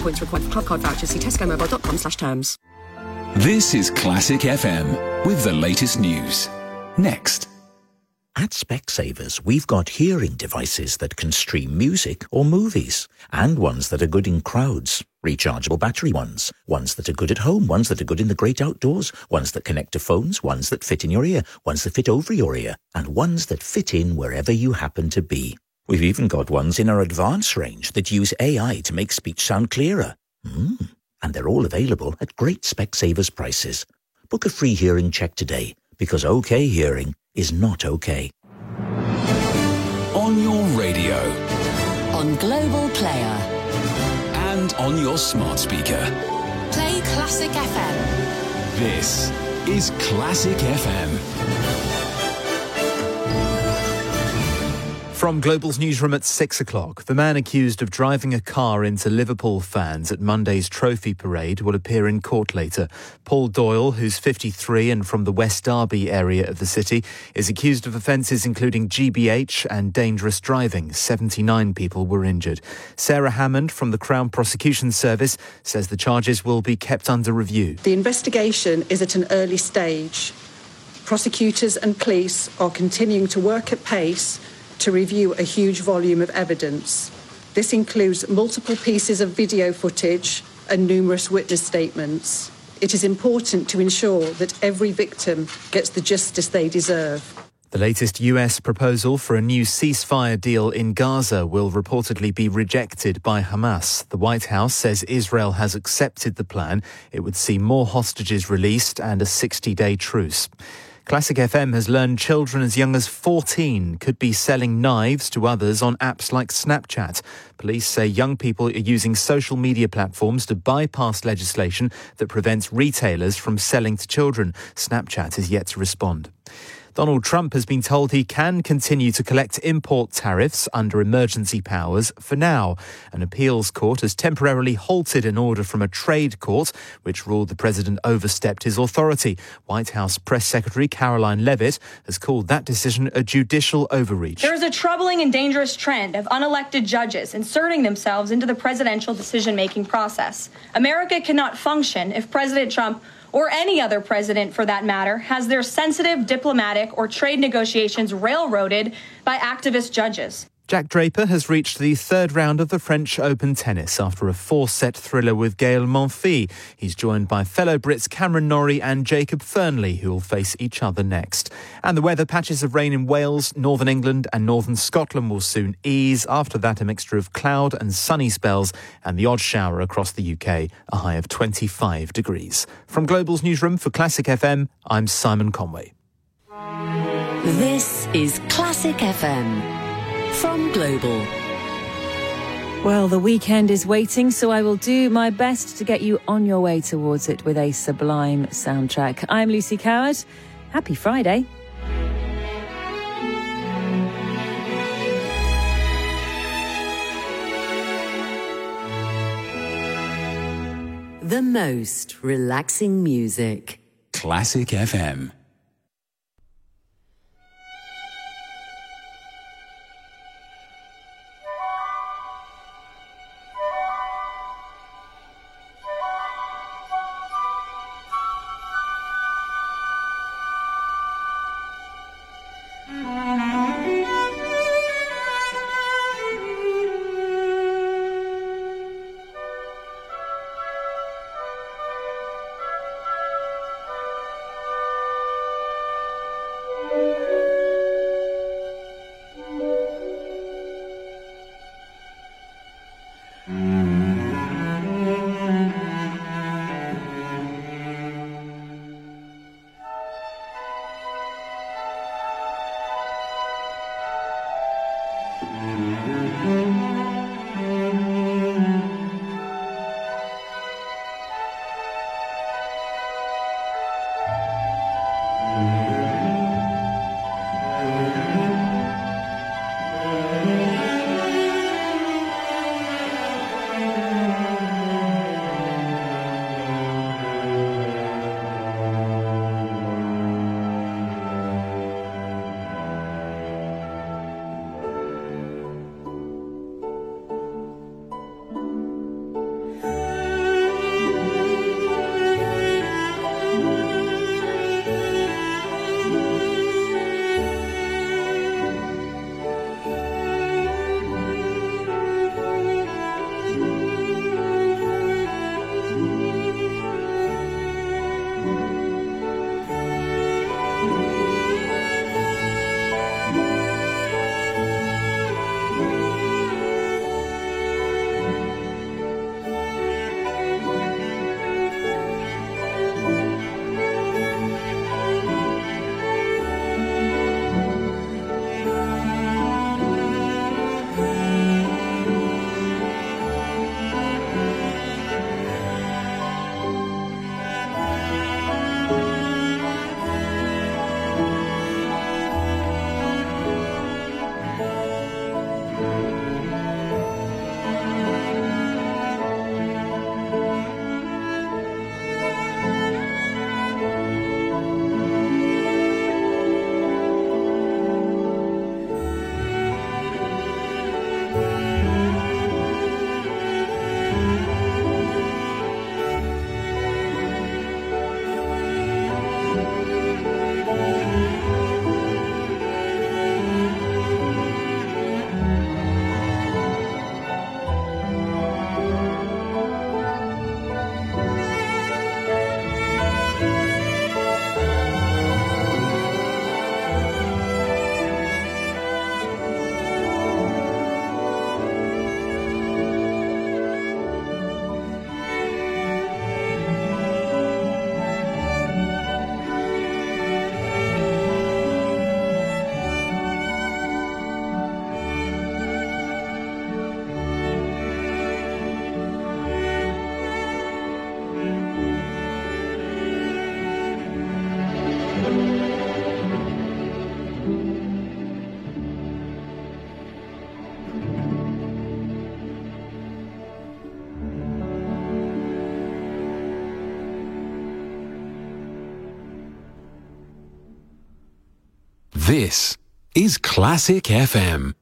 points required for club card vouchers. See tescomobile.com/terms. This is Classic FM with the latest news. Next. At Specsavers, we've got hearing devices that can stream music or movies, and ones that are good in crowds. Rechargeable battery ones that are good at home, ones that are good in the great outdoors, ones that connect to phones, ones that fit in your ear, ones that fit over your ear, and ones that fit in wherever you happen to be. We've even got ones in our advanced range that use AI to make speech sound clearer. And they're all available at great Specsavers prices. Book a free hearing check today, because OK hearing is not OK. On your radio. On Global Player. And on your smart speaker. Play Classic FM. This is Classic FM. From Global's newsroom at 6 o'clock, the man accused of driving a car into Liverpool fans at Monday's trophy parade will appear in court later. Paul Doyle, who's 53 and from the West Derby area of the city, is accused of offences including GBH and dangerous driving. 79 people were injured. Sarah Hammond from the Crown Prosecution Service says the charges will be kept under review. The investigation is at an early stage. Prosecutors and police are continuing to work at pace to review a huge volume of evidence. This includes multiple pieces of video footage and numerous witness statements. It is important to ensure that every victim gets the justice they deserve. The latest US proposal for a new ceasefire deal in Gaza will reportedly be rejected by Hamas. The White House says Israel has accepted the plan. It would see more hostages released and a 60-day truce. Classic FM has learned children as young as 14 could be selling knives to others on apps like Snapchat. Police say young people are using social media platforms to bypass legislation that prevents retailers from selling to children. Snapchat is yet to respond. Donald Trump has been told he can continue to collect import tariffs under emergency powers for now. An appeals court has temporarily halted an order from a trade court, which ruled the president overstepped his authority. White House Press Secretary Caroline Leavitt has called that decision a judicial overreach. There is a troubling and dangerous trend of unelected judges inserting themselves into the presidential decision-making process. America cannot function if President Trump, or any other president for that matter, has their sensitive diplomatic or trade negotiations railroaded by activist judges. Jack Draper has reached the third round of the French Open tennis after a 4-set thriller with Gaël Monfils. He's joined by fellow Brits Cameron Norrie and Jacob Fernley, who will face each other next. And the weather, patches of rain in Wales, northern England and northern Scotland will soon ease. After that, a mixture of cloud and sunny spells and the odd shower across the UK, a high of 25 degrees. From Global's newsroom for Classic FM, I'm Simon Conway. This is Classic FM. From Global. Well, the weekend is waiting, so I will do my best to get you on your way towards it with a sublime soundtrack. I'm Lucy Coward. Happy Friday. The most relaxing music. Classic FM. This is Classic FM.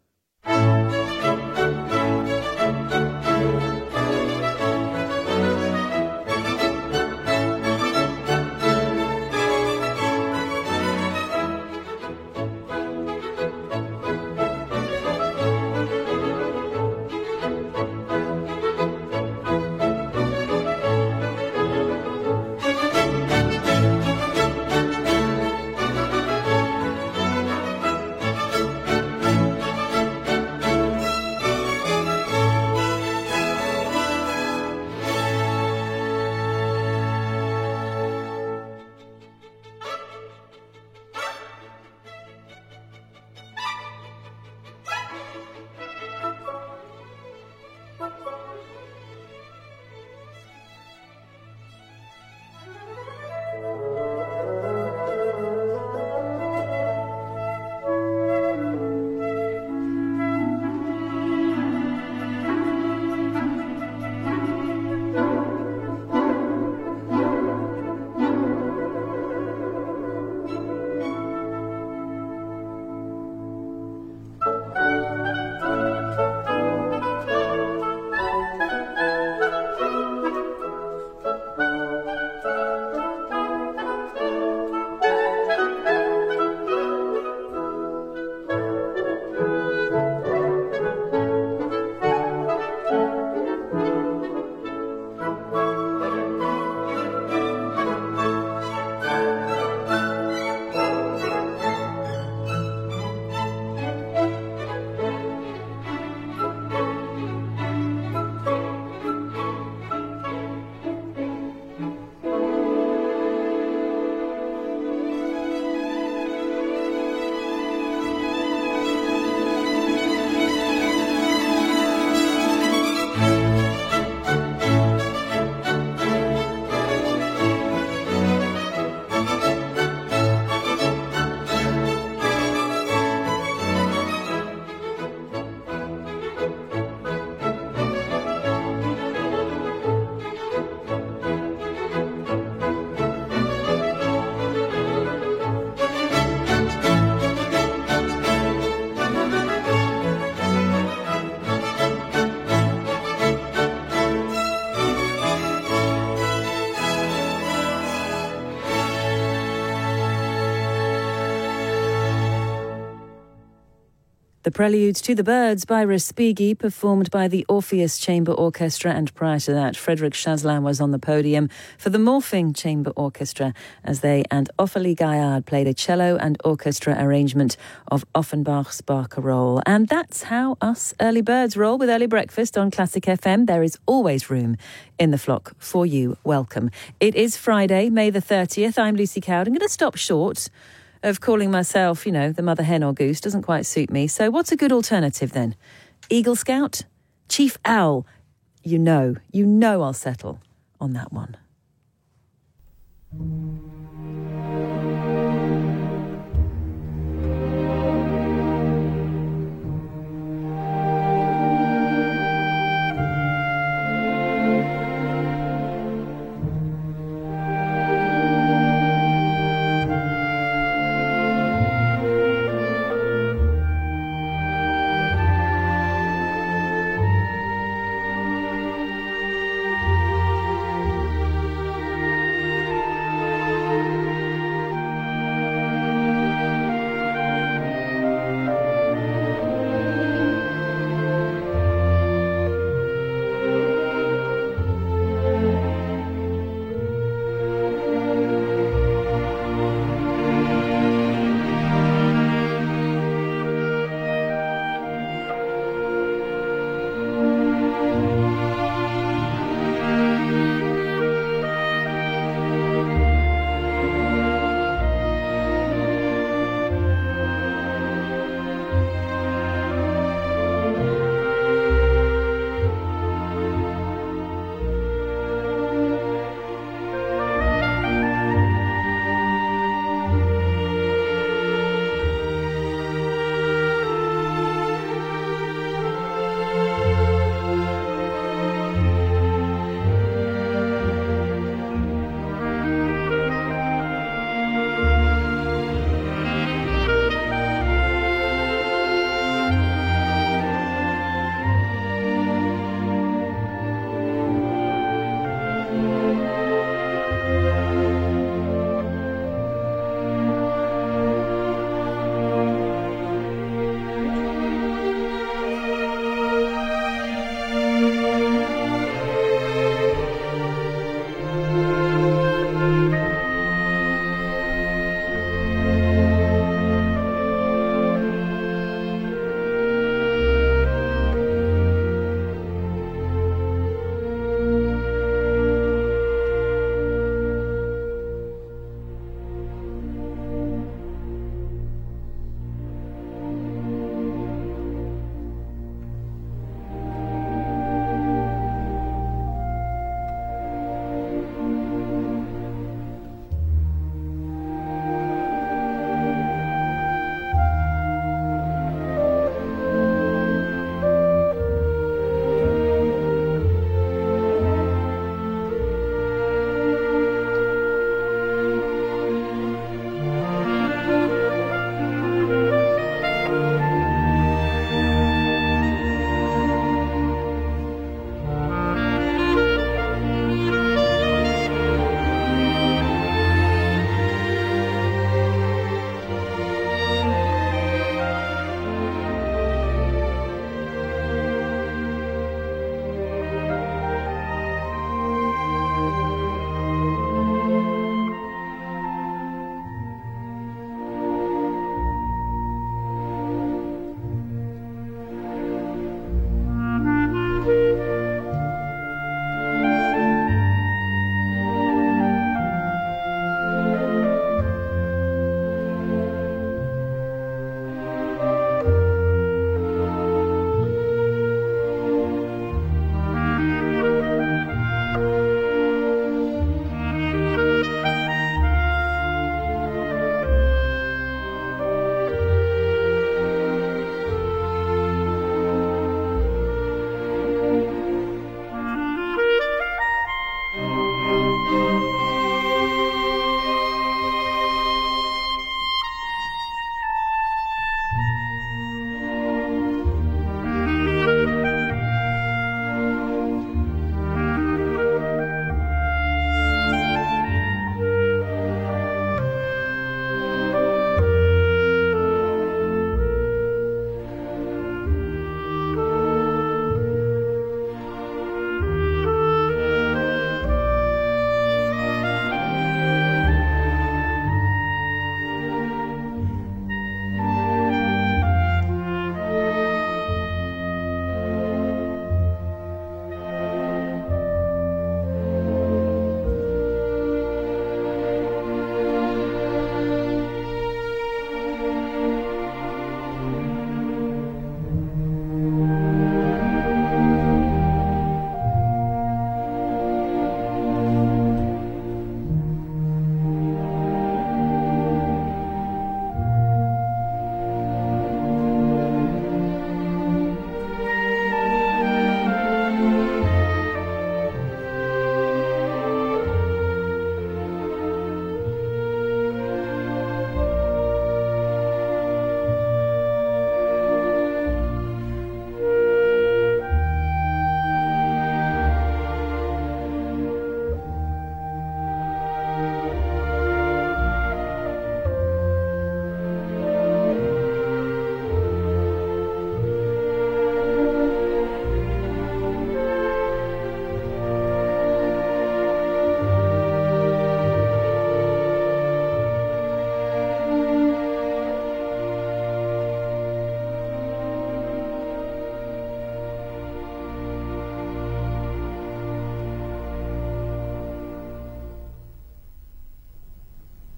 The Preludes to the Birds by Respighi, performed by the Orpheus Chamber Orchestra, and prior to that, Frédéric Chazelain was on the podium for the Morphing Chamber Orchestra as they and Ophélie Gaillard played a cello and orchestra arrangement of Offenbach's Barcarolle. And that's how us early birds roll with Early Breakfast on Classic FM. There is always room in the flock for you. Welcome. It is Friday, May the 30th. I'm Lucy Cowd. I'm going to stop short of calling myself, the mother hen or goose. Doesn't quite suit me. So what's a good alternative then? Eagle Scout? Chief Owl? You know I'll settle on that one.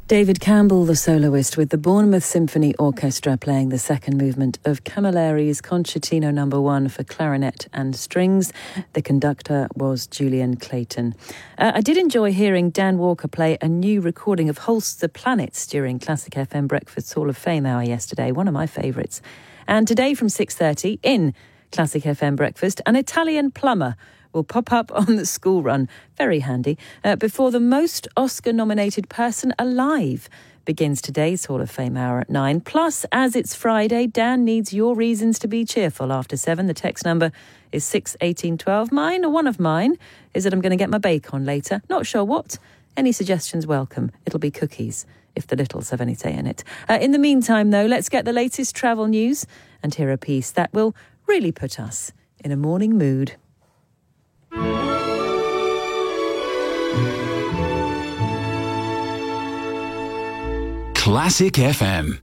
David Campbell, the soloist, with the Bournemouth Symphony Orchestra playing the second movement of Camilleri's Concertino No. 1 for clarinet and strings. The conductor was Julian Clayton. I did enjoy hearing Dan Walker play a new recording of Holst the Planets during Classic FM Breakfast Hall of Fame hour yesterday, one of my favourites. And today from 6:30 in Classic FM Breakfast, an Italian plumber will pop up on the school run, very handy, before the most Oscar-nominated person alive begins today's Hall of Fame hour at 9. Plus, as it's Friday, Dan needs your reasons to be cheerful after 7. The text number is 61812. Mine, or one of mine, is that I'm going to get my bake on later. Not sure what. Any suggestions welcome. It'll be cookies, if the littles have any say in it. In the meantime, though, let's get the latest travel news and hear a piece that will really put us in a morning mood. Classic FM.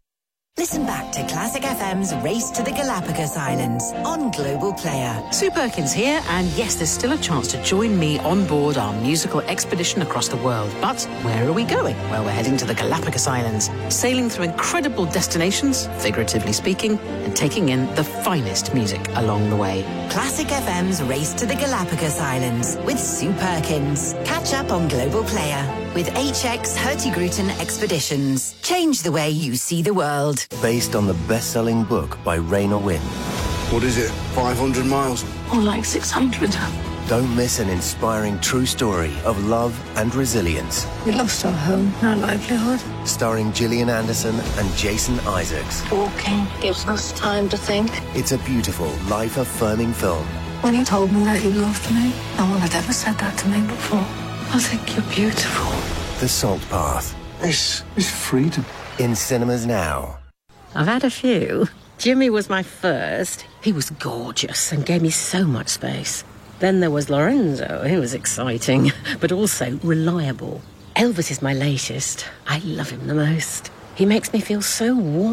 Listen back to Classic FM's Race to the Galapagos Islands on Global Player. Sue Perkins here, and yes, there's still a chance to join me on board our musical expedition across the world. But where are we going? Well, we're heading to the Galapagos Islands, sailing through incredible destinations, figuratively speaking, and taking in the finest music along the way. Classic FM's Race to the Galapagos Islands with Sue Perkins. Catch up on Global Player with HX Hurtigruten Expeditions. Change the way you see the world. Based on the best-selling book by Raina Wynn. What is it, 500 miles? Or like 600. Don't miss an inspiring true story of love and resilience. We lost our home, our livelihood. Starring Gillian Anderson and Jason Isaacs. Walking gives us time to think. It's a beautiful, life-affirming film. When you told me that you loved me, no one had ever said that to me before. I think you're beautiful. The Salt Path. This is freedom. In cinemas now. I've had a few. Jimmy was my first. He was gorgeous and gave me so much space. Then there was Lorenzo. He was exciting, but also reliable. Elvis is my latest. I love him the most. He makes me feel so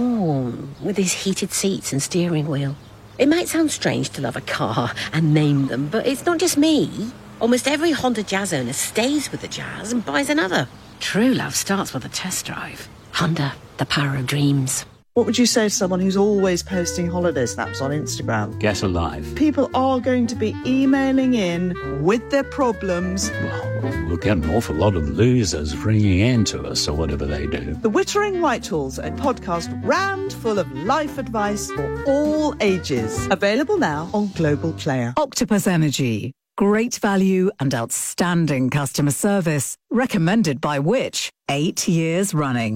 warm with his heated seats and steering wheel. It might sound strange to love a car and name them, but it's not just me. Almost every Honda Jazz owner stays with the Jazz and buys another. True love starts with a test drive. Honda, the power of dreams. What would you say to someone who's always posting holiday snaps on Instagram? Get a life. People are going to be emailing in with their problems. Well, we'll get an awful lot of losers ringing in to us or whatever they do. The Wittering Whitehall's a podcast rammed full of life advice for all ages. Available now on Global Player. Octopus Energy. Great value and outstanding customer service. Recommended by Which? 8 years running.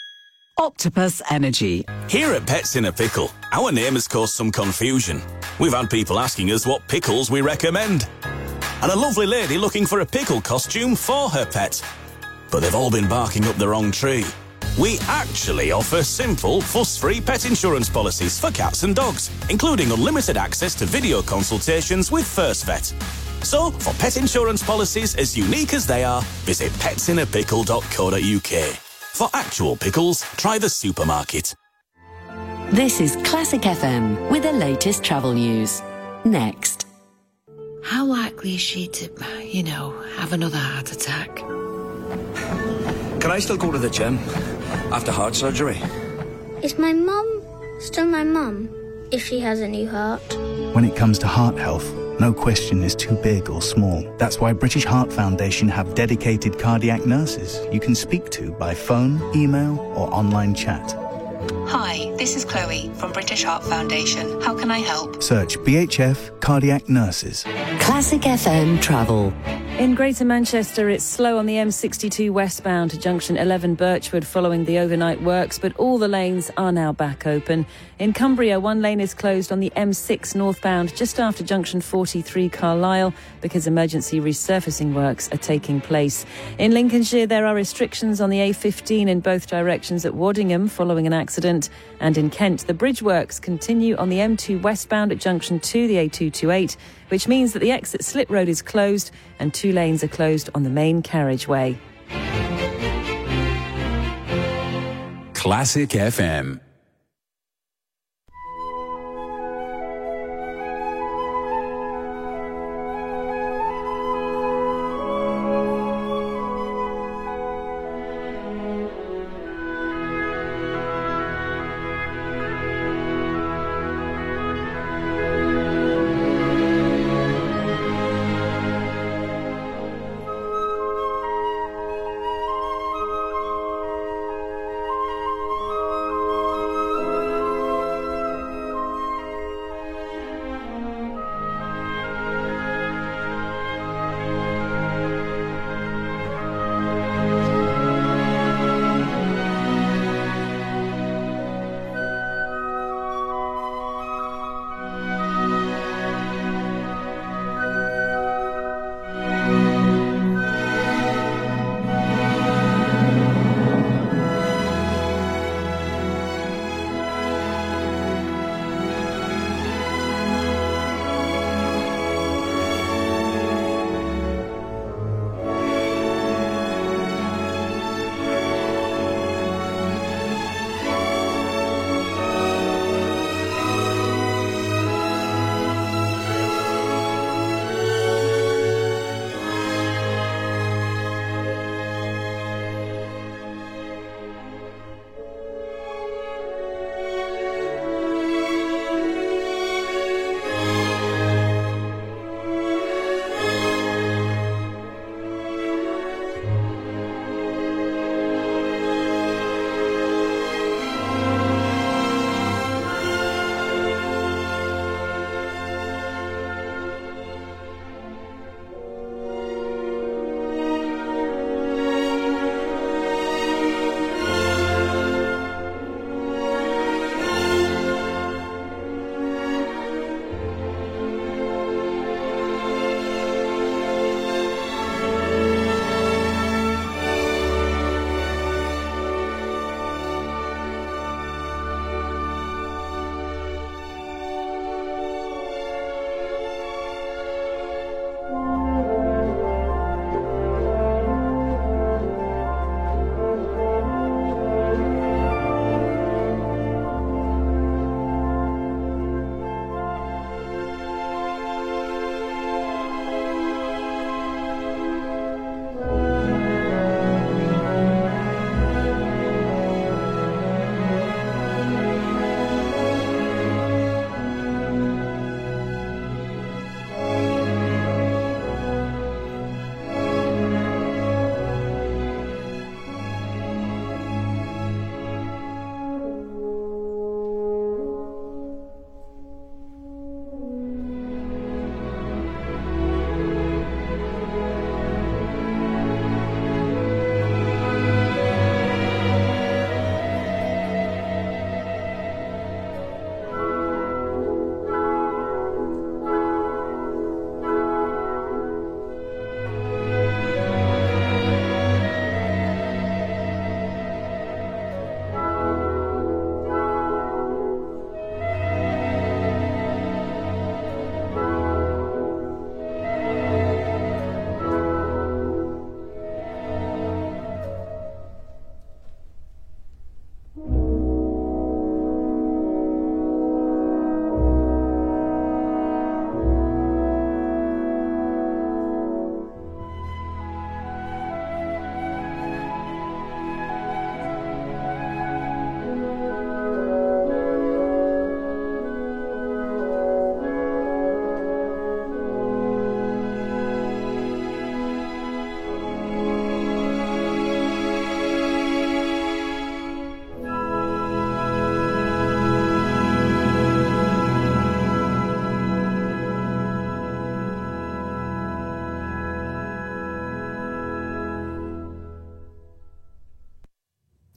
Octopus Energy. Here at Pets in a Pickle, our name has caused some confusion. We've had people asking us what pickles we recommend. And a lovely lady looking for a pickle costume for her pet. But they've all been barking up the wrong tree. We actually offer simple, fuss-free pet insurance policies for cats and dogs, including unlimited access to video consultations with First Vet. So, for pet insurance policies as unique as they are, visit petsinnapickle.co.uk. For actual pickles, try the supermarket. This is Classic FM with the latest travel news. Next. How likely is she to, have another heart attack? Can I still go to the gym after heart surgery? Is my mum still my mum if she has a new heart? When it comes to heart health, no question is too big or small. That's why British Heart Foundation have dedicated cardiac nurses you can speak to by phone, email or online chat. Hi, this is Chloe from British Heart Foundation. How can I help? Search BHF Cardiac Nurses. Classic FM Travel. In Greater Manchester, it's slow on the M62 westbound to junction 11 Birchwood following the overnight works, but all the lanes are now back open. In Cumbria, one lane is closed on the M6 northbound just after junction 43 Carlisle because emergency resurfacing works are taking place. In Lincolnshire, there are restrictions on the A15 in both directions at Waddingham following an accident. And in Kent, the bridge works continue on the M2 westbound at junction 2, the A228, which means that the exit Slip Road is closed and 2 lanes are closed on the main carriageway. Classic FM.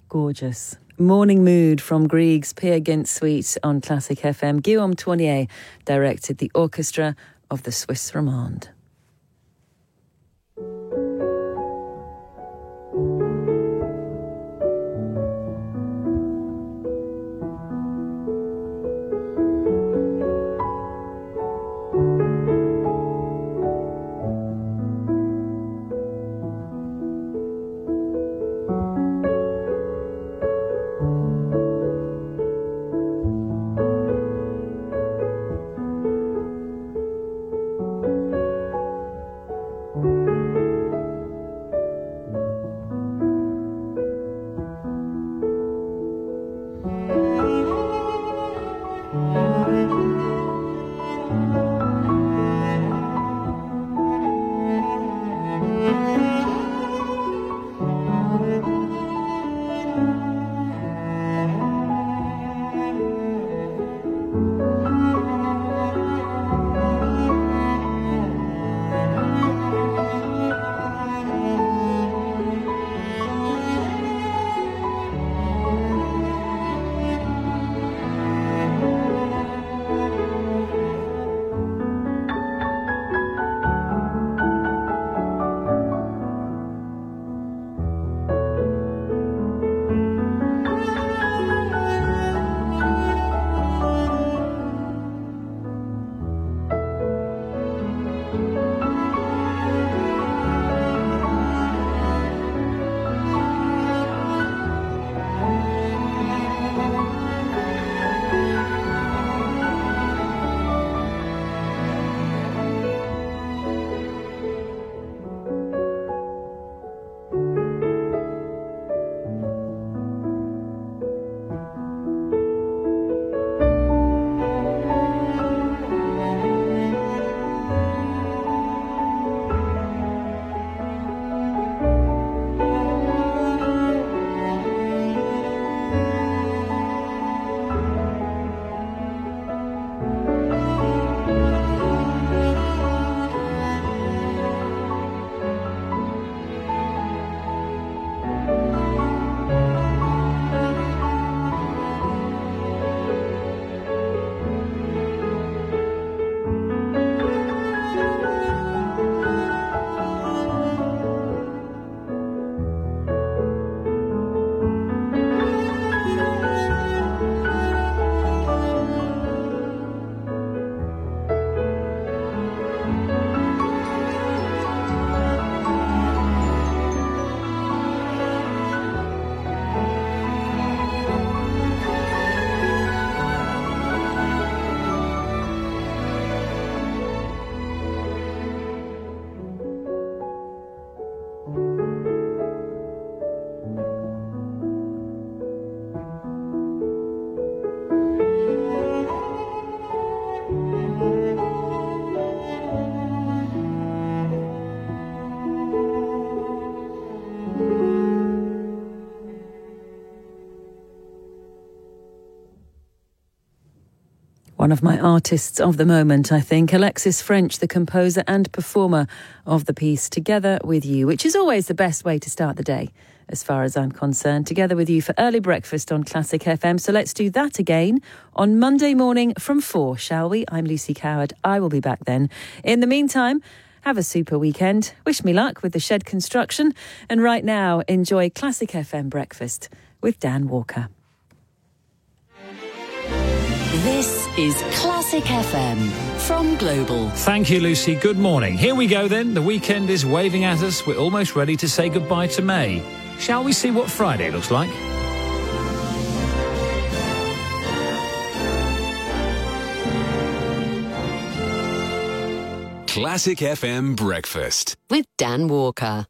Gorgeous. Morning Mood from Grieg's Peer Gynt Suite on Classic FM. Guillaume Tournier directed the orchestra of the Swiss Romande. One of my artists of the moment, I think. Alexis French, the composer and performer of the piece Together With You, which is always the best way to start the day, as far as I'm concerned. Together with you for early breakfast on Classic FM. So let's do that again on Monday morning from 4, shall we? I'm Lucy Coward. I will be back then. In the meantime, have a super weekend. Wish me luck with the shed construction. And right now, enjoy Classic FM breakfast with Dan Walker. This is Classic FM from Global. Thank you, Lucy. Good morning. Here we go then. The weekend is waving at us. We're almost ready to say goodbye to May. Shall we see what Friday looks like? Classic FM breakfast with Dan Walker.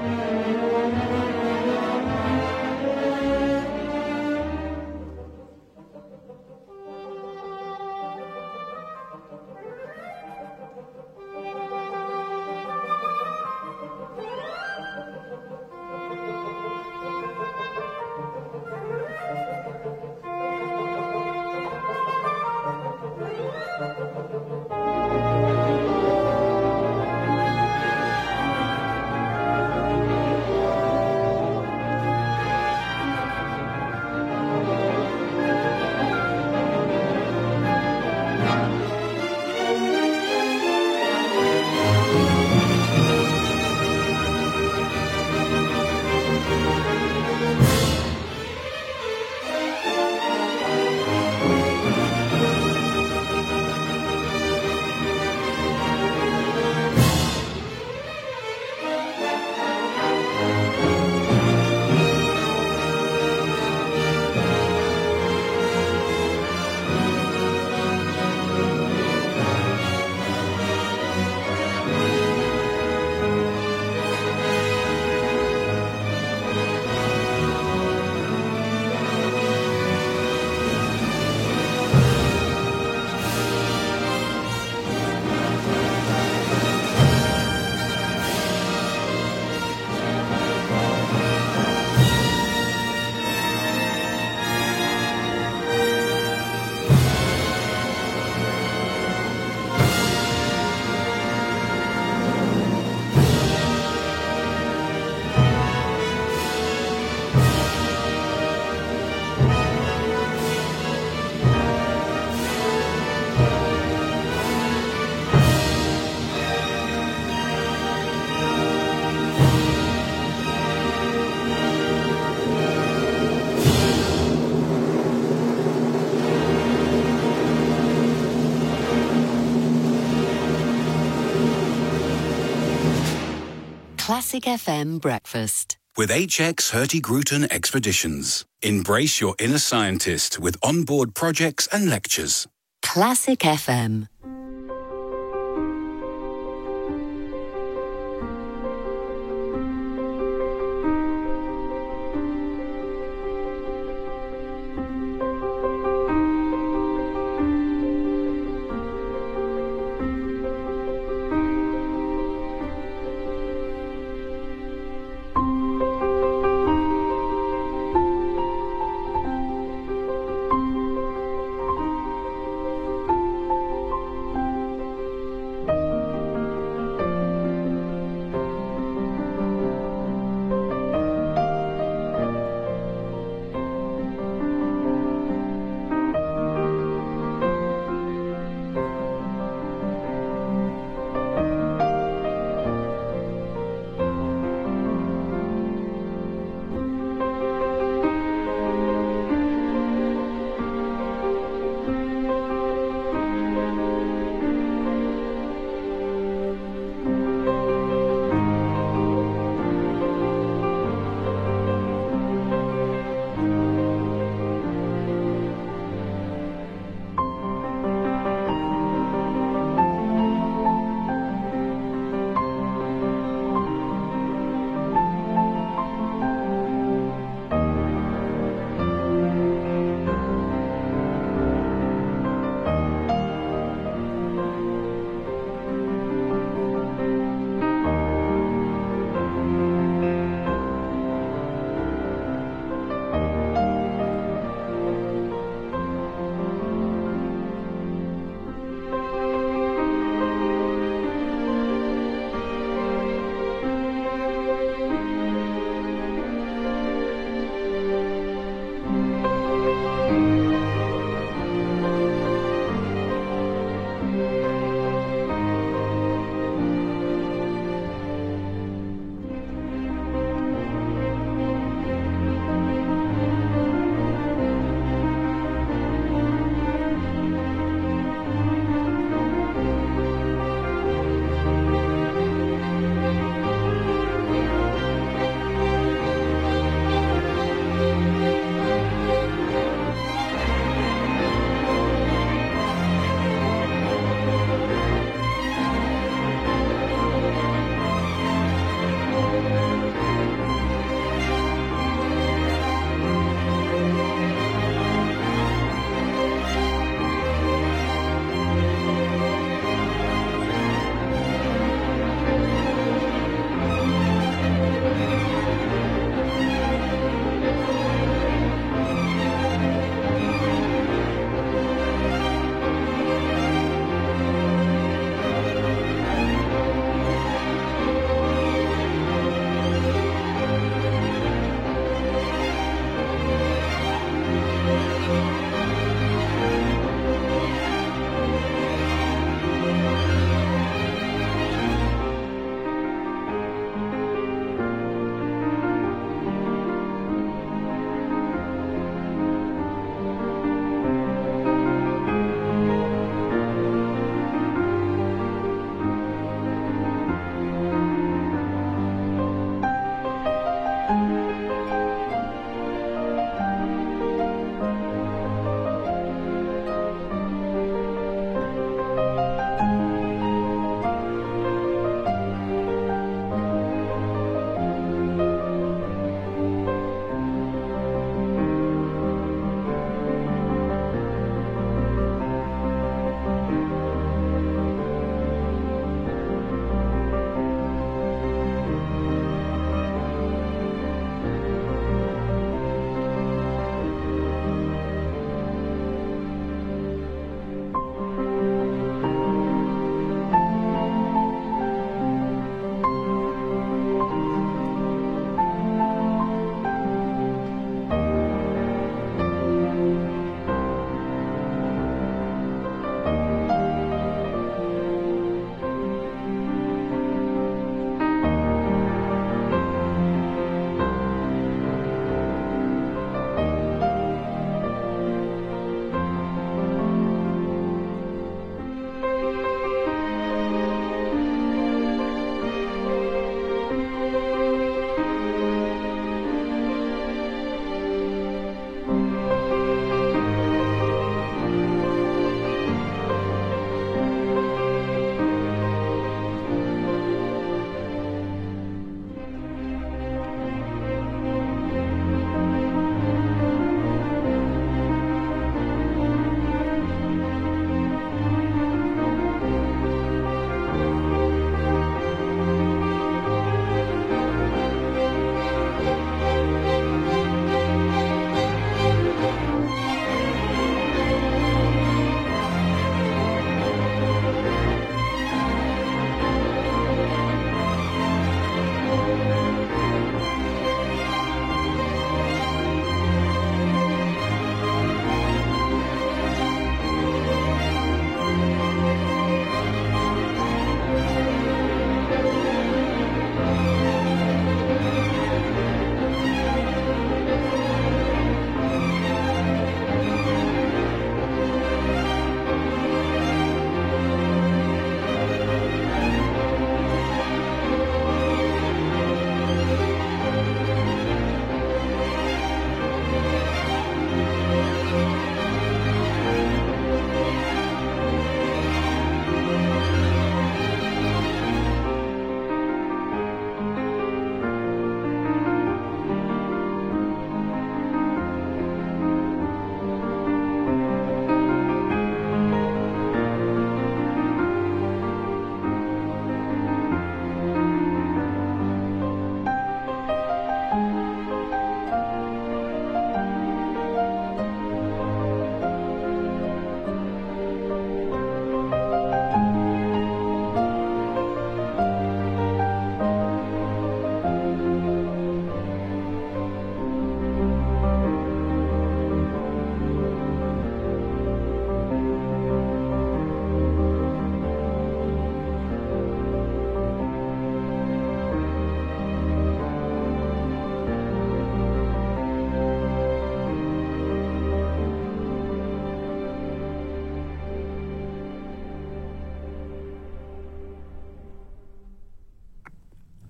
Classic FM Breakfast. With HX Hurtigruten Expeditions. Embrace your inner scientist with onboard projects and lectures. Classic FM.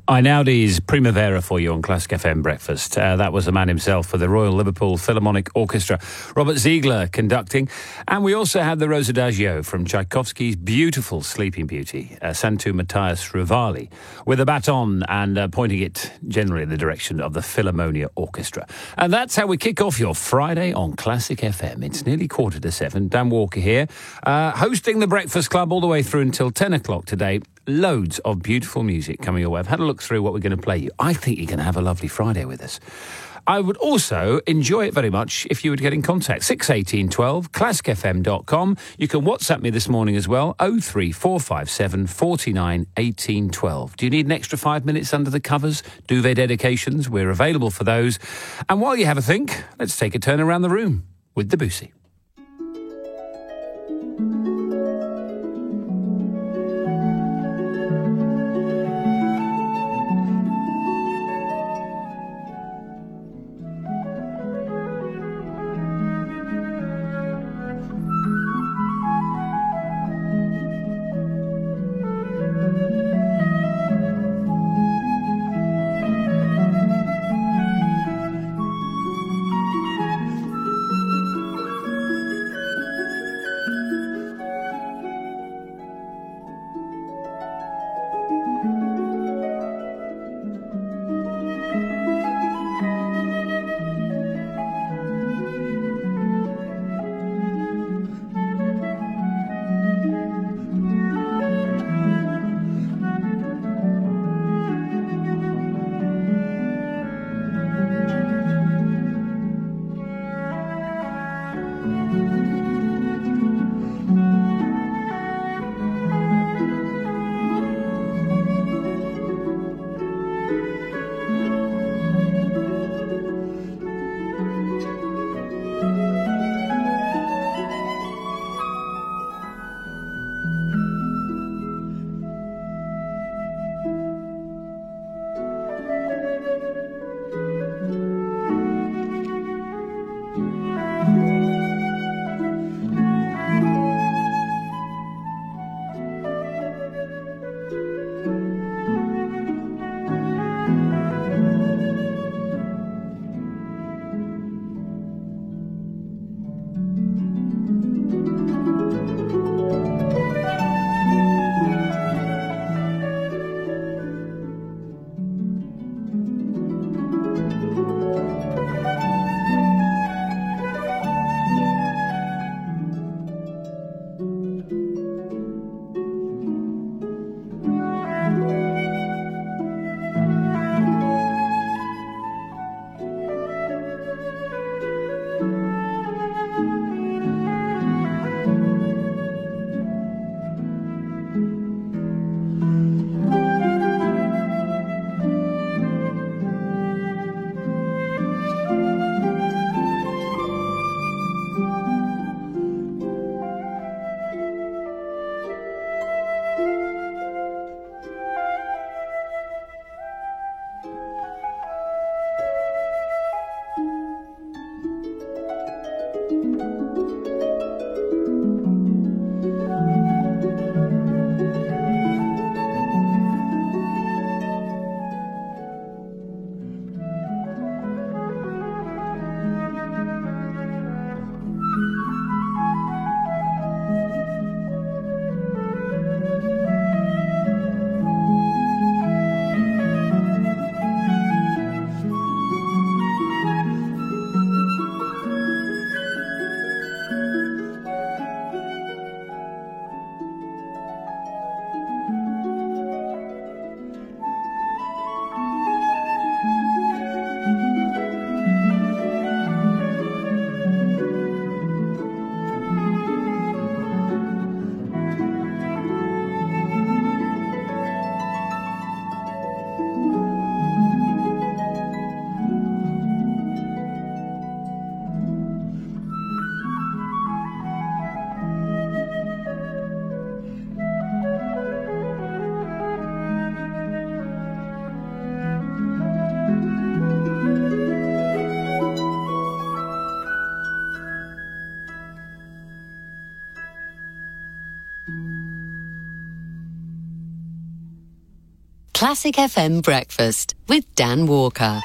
Einaudi's Primavera for you on Classic FM Breakfast. That was the man himself for the Royal Liverpool Philharmonic Orchestra, Robert Ziegler conducting. And we also had the Rosadagio from Tchaikovsky's beautiful Sleeping Beauty, Santu Matthias Rivali, with a baton and pointing it generally in the direction of the Philharmonia Orchestra. And that's how we kick off your Friday on Classic FM. It's nearly 7:15. Dan Walker here, hosting the Breakfast Club all the way through until 10 o'clock today. Loads of beautiful music coming your way. I've had a look through what we're going to play you. I think you're going to have a lovely Friday with us. I would also enjoy it very much if you would get in contact. 61812, classicfm.com. You can WhatsApp me this morning as well, 03457 49 18 12. Do you need an extra 5 minutes under the covers? Duvet dedications, we're available for those. And while you have a think, let's take a turn around the room with Debussy. Classic FM Breakfast with Dan Walker.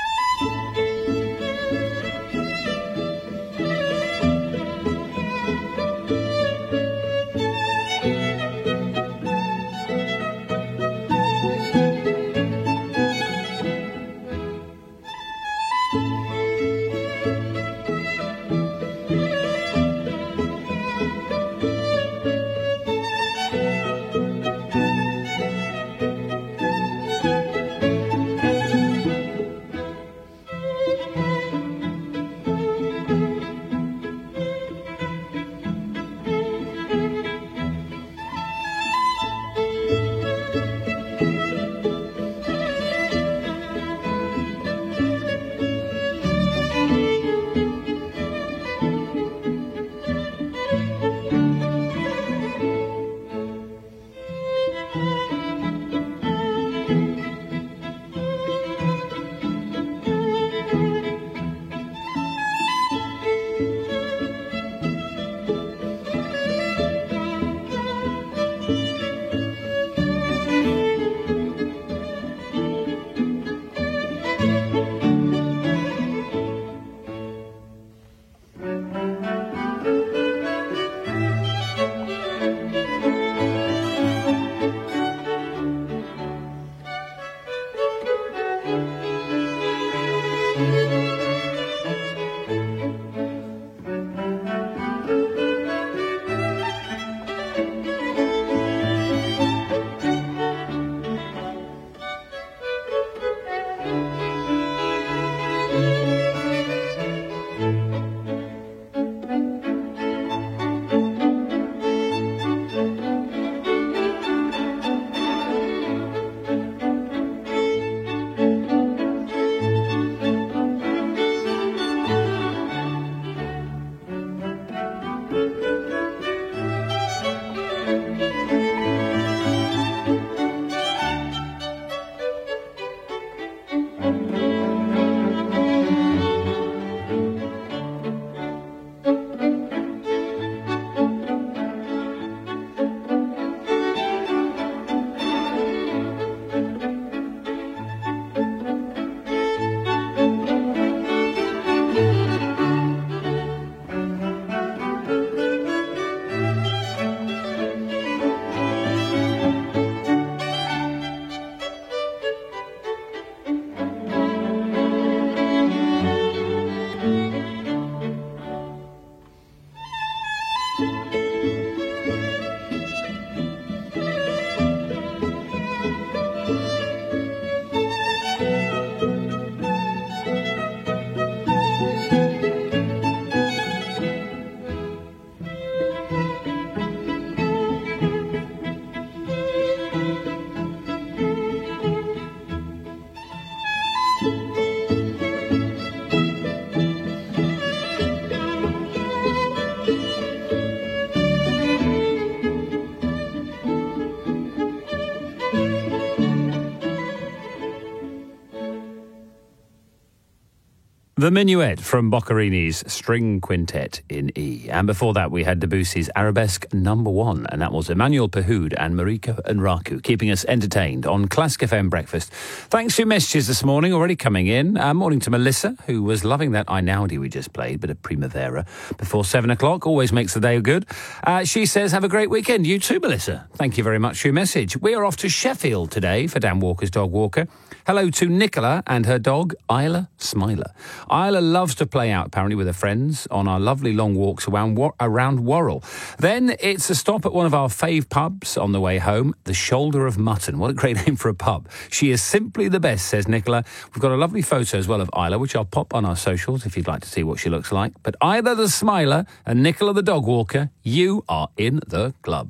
The Minuet from Boccherini's String Quintet in E. And before that, we had Debussy's Arabesque No. 1, and that was Emmanuel Perhoud and Mariko and Raku, keeping us entertained on Classic FM Breakfast. Thanks for your messages this morning, already coming in. Morning to Melissa, who was loving that Einaudi we just played, bit of Primavera, before 7 o'clock. Always makes the day good. She says, have a great weekend. You too, Melissa. Thank you very much for your message. We are off to Sheffield today for Dan Walker's Dog Walker. Hello to Nicola and her dog, Isla Smiler. Isla loves to play out, apparently, with her friends on our lovely long walks around Worrell. Then it's a stop at one of our fave pubs on the way home, the Shoulder of Mutton. What a great name for a pub. She is simply the best, says Nicola. We've got a lovely photo as well of Isla, which I'll pop on our socials if you'd like to see what she looks like. But Isla the Smiler and Nicola the Dog Walker, you are in the club.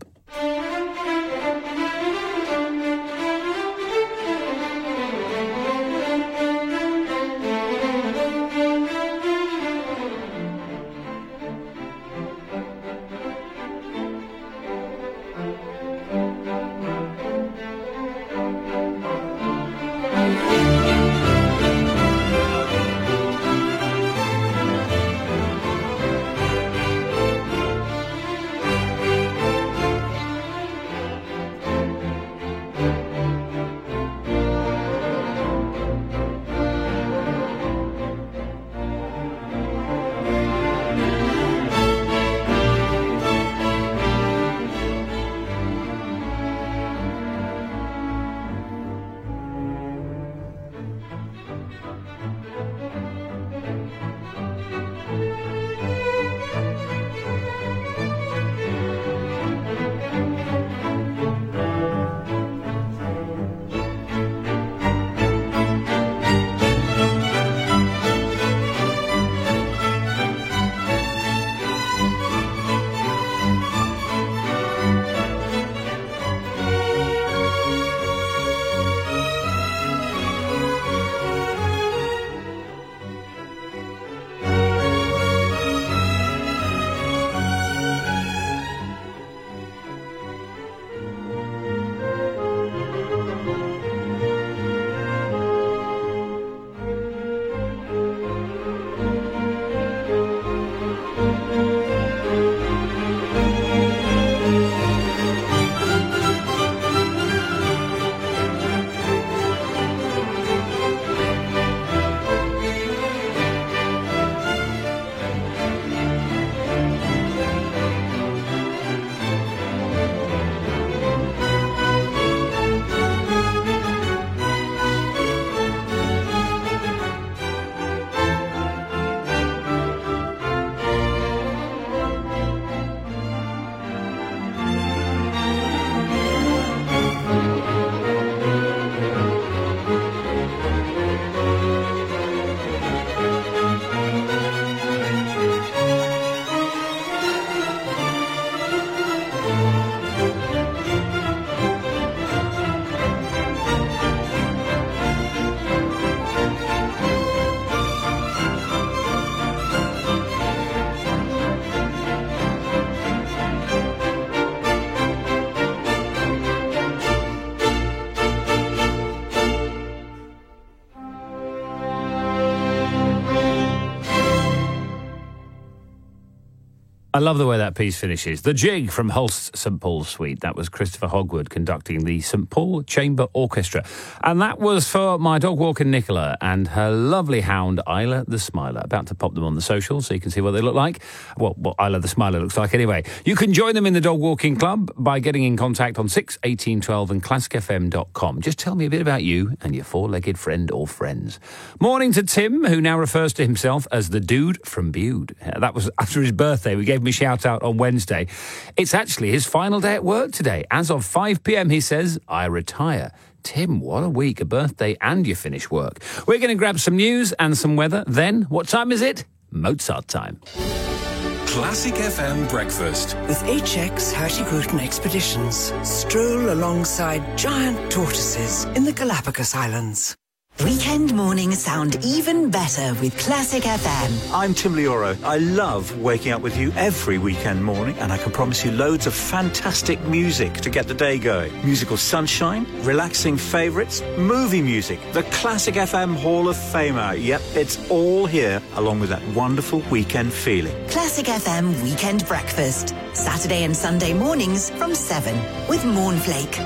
I love the way that piece finishes. The Jig from Holst's St Paul's Suite. That was Christopher Hogwood conducting the St Paul Chamber Orchestra. And that was for my dog walker Nicola and her lovely hound Isla the Smiler. About to pop them on the socials so you can see what they look like. Well, what Isla the Smiler looks like anyway. You can join them in the Dog Walking Club by getting in contact on 6 18 12 and classicfm.com. Just tell me a bit about you and your four-legged friend or friends. Morning to Tim, who now refers to himself as the dude from Bude. That was after his birthday. We gave him a shout-out on Wednesday. It's actually his final day at work today. As of 5 p.m, he says, I retire. Tim, what a week, a birthday and you finish work. We're going to grab some news and some weather. Then, what time is it? Mozart time. Classic FM Breakfast. With HX Hurtigruten Expeditions, stroll alongside giant tortoises in the Galapagos Islands. Weekend mornings sound even better with Classic FM. I'm Tim Lioro. I love waking up with you every weekend morning, and I can promise you loads of fantastic music to get the day going. Musical sunshine, relaxing favourites, movie music, the Classic FM Hall of Famer. Yep, it's all here, along with that wonderful weekend feeling. Classic FM Weekend Breakfast. Saturday and Sunday mornings from 7 with Mornflake.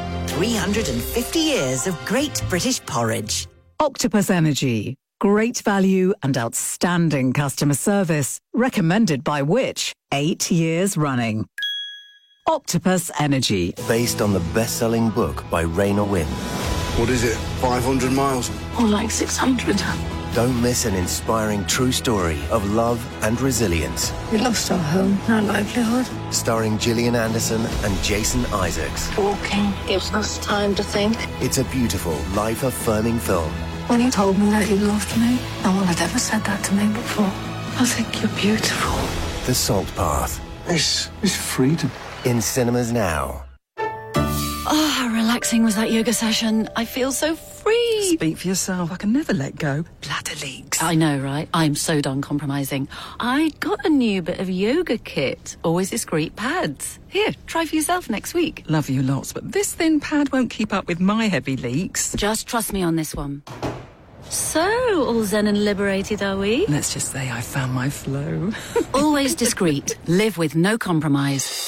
350 years of great British porridge. Octopus Energy. Great value and outstanding customer service. Recommended by Which? 8 years running. Octopus Energy. Based on the best-selling book by Raina Winn. What is it, 500 miles? Or like 600. Don't miss an inspiring true story of love and resilience. We lost our home, our livelihood. Starring Gillian Anderson and Jason Isaacs. Walking gives us time to think. It's a beautiful, life-affirming film. When you told me that you loved me, no one had ever said that to me before. I think you're beautiful. The Salt Path. This is freedom. In cinemas now. Oh, how relaxing was that yoga session. I feel so free. Speak for yourself. I can never let go. Bladder leaks. I know, right? I'm so done compromising. I got a new bit of yoga kit. Always discreet pads. Here, try for yourself next week. Love you lots, but this thin pad won't keep up with my heavy leaks. Just trust me on this one. So, all zen and liberated, are we? Let's just say I found my flow. Always discreet. Live with no compromise.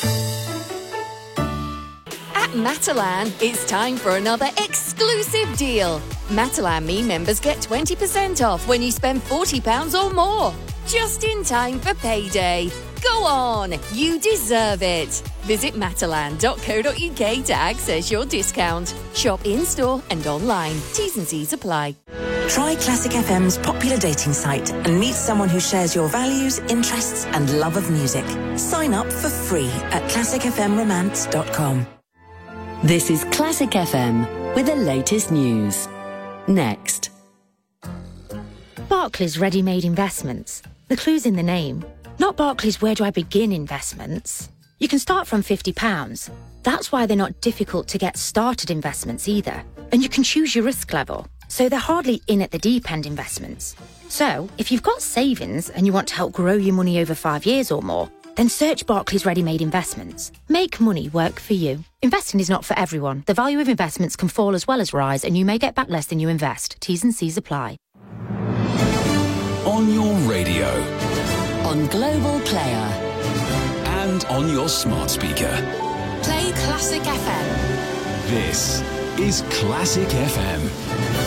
At Matalan, it's time for another exclusive deal. Matalan Me members get 20% off when you spend £40 or more. Just in time for payday. Go on, you deserve it. Visit matalan.co.uk to access your discount. Shop in-store and online. T's and C's apply. Try Classic FM's popular dating site and meet someone who shares your values, interests and love of music. Sign up for free at classicfmromance.com. This is Classic FM with the latest news. Next. Barclays Ready-Made Investments. The clue's in the name. Not Barclays Where Do I Begin investments. You can start from £50. That's why they're not difficult to get started investments either. And you can choose your risk level. So they're hardly in at the deep end investments. So if you've got savings and you want to help grow your money over 5 years or more, then search Barclays Ready-Made Investments. Make money work for you. Investing is not for everyone. The value of investments can fall as well as rise, and you may get back less than you invest. T's and C's apply. On your radio. On Global Player. And on your smart speaker. Play Classic FM. This is Classic FM.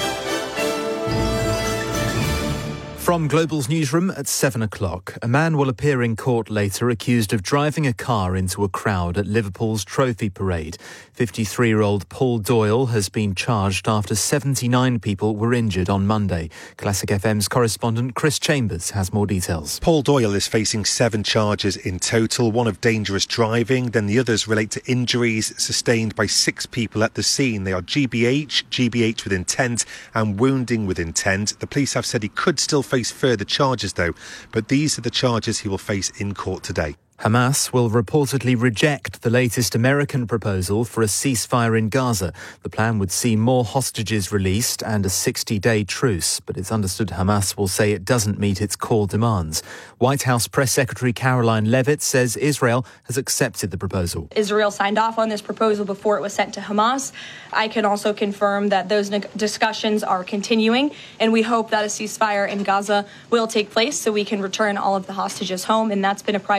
From Global's newsroom at 7 o'clock, a man will appear in court later accused of driving a car into a crowd at Liverpool's Trophy Parade. 53-year-old Paul Doyle has been charged after 79 people were injured on Monday. Classic FM's correspondent Chris Chambers has more details. Paul Doyle is facing 7 charges in total, one of dangerous driving, then the others relate to injuries sustained by 6 people at the scene. They are GBH with intent and wounding with intent. The police have said he could still face further charges though, but these are the charges he will face in court today. Hamas will reportedly reject the latest American proposal for a ceasefire in Gaza. The plan would see more hostages released and a 60-day truce, but it's understood Hamas will say it doesn't meet its core demands. White House Press Secretary Caroline Leavitt says Israel has accepted the proposal. Israel signed off on this proposal before it was sent to Hamas. I can also confirm that those discussions are continuing, and we hope that a ceasefire in Gaza will take place so we can return all of the hostages home, and that's been a priority from the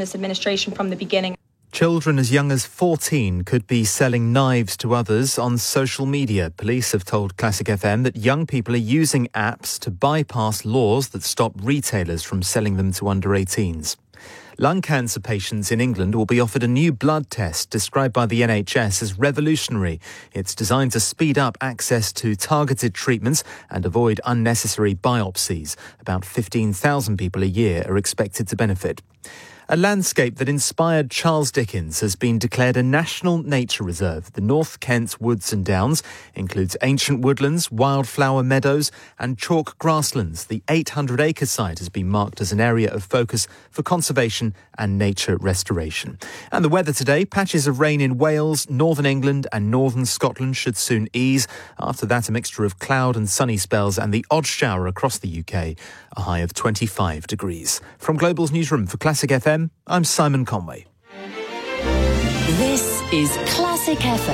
this administration from the beginning. Children as young as 14 could be selling knives to others on social media. Police have told Classic FM that young people are using apps to bypass laws that stop retailers from selling them to under 18s. Lung cancer patients in England will be offered a new blood test described by the NHS as revolutionary. It's designed to speed up access to targeted treatments and avoid unnecessary biopsies. About 15,000 people a year are expected to benefit. A landscape that inspired Charles Dickens has been declared a national nature reserve. The North Kent Woods and Downs includes ancient woodlands, wildflower meadows and chalk grasslands. The 800-acre site has been marked as an area of focus for conservation and nature restoration. And the weather today, patches of rain in Wales, northern England and northern Scotland should soon ease. After that, a mixture of cloud and sunny spells and the odd shower across the UK, a high of 25 degrees. From Global's newsroom for Classic FM, I'm Simon Conway. This is Classic FM.